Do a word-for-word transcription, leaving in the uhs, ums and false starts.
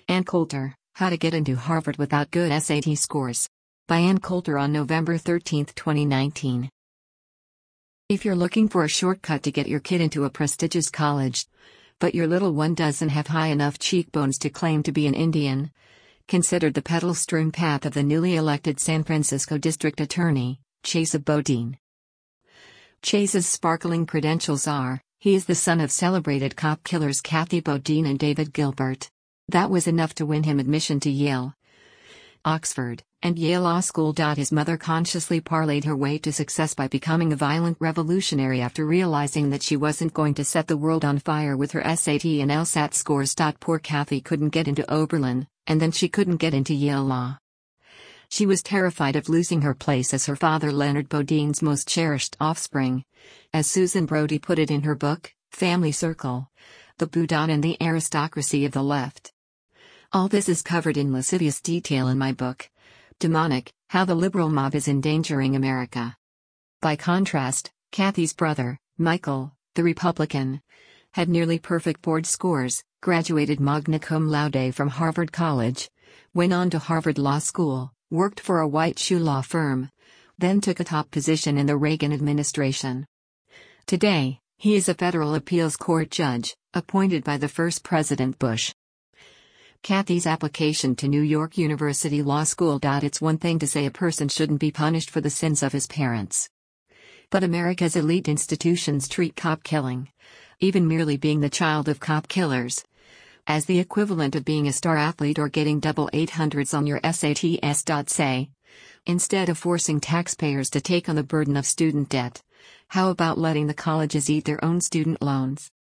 Ann Coulter, How to Get into Harvard Without Good S A T Scores. By Ann Coulter on November thirteenth, twenty nineteen. If you're looking for a shortcut to get your kid into a prestigious college, but your little one doesn't have high enough cheekbones to claim to be an Indian, consider the petal-strewn path of the newly elected San Francisco District Attorney, Chesa Boudin. Chesa's sparkling credentials are, he is the son of celebrated cop killers Kathy Boudin and David Gilbert. That was enough to win him admission to Yale, Oxford, and Yale Law School. His mother consciously parlayed her way to success by becoming a violent revolutionary after realizing that she wasn't going to set the world on fire with her S A T and LSAT scores. Poor Kathy couldn't get into Oberlin, and then she couldn't get into Yale Law. She was terrified of losing her place as her father Leonard Boudin's most cherished offspring. As Susan Brody put it in her book, Family Circle, The Boudin and the Aristocracy of the Left. All this is covered in lascivious detail in my book, Demonic: How the Liberal Mob is Endangering America. By contrast, Kathy's brother, Michael, the Republican, had nearly perfect board scores, graduated magna cum laude from Harvard College, went on to Harvard Law School, worked for a white shoe law firm, then took a top position in the Reagan administration. Today, he is a federal appeals court judge, appointed by the first President Bush. Kathy's application to New York University Law School. It's one thing to say a person shouldn't be punished for the sins of his parents. But America's elite institutions treat cop killing, even merely being the child of cop killers, as the equivalent of being a star athlete or getting double eight hundreds on your S A Ts. Say, instead of forcing taxpayers to take on the burden of student debt, how about letting the colleges eat their own student loans?